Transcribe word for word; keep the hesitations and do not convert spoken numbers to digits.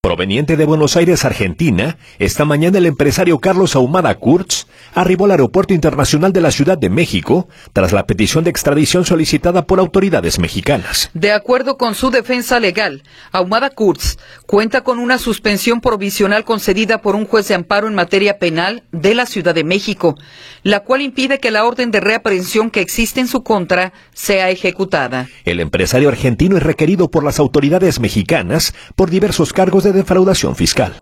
Proveniente de Buenos Aires, Argentina, esta mañana el empresario Carlos Ahumada Kurtz arribó al Aeropuerto Internacional de la Ciudad de México tras la petición de extradición solicitada por autoridades mexicanas. De acuerdo con su defensa legal, Ahumada Kurtz cuenta con una suspensión provisional concedida por un juez de amparo en materia penal de la Ciudad de México, la cual impide que la orden de reaprehensión que existe en su contra sea ejecutada. El empresario argentino es requerido por las autoridades mexicanas por diversos cargos de defraudación fiscal.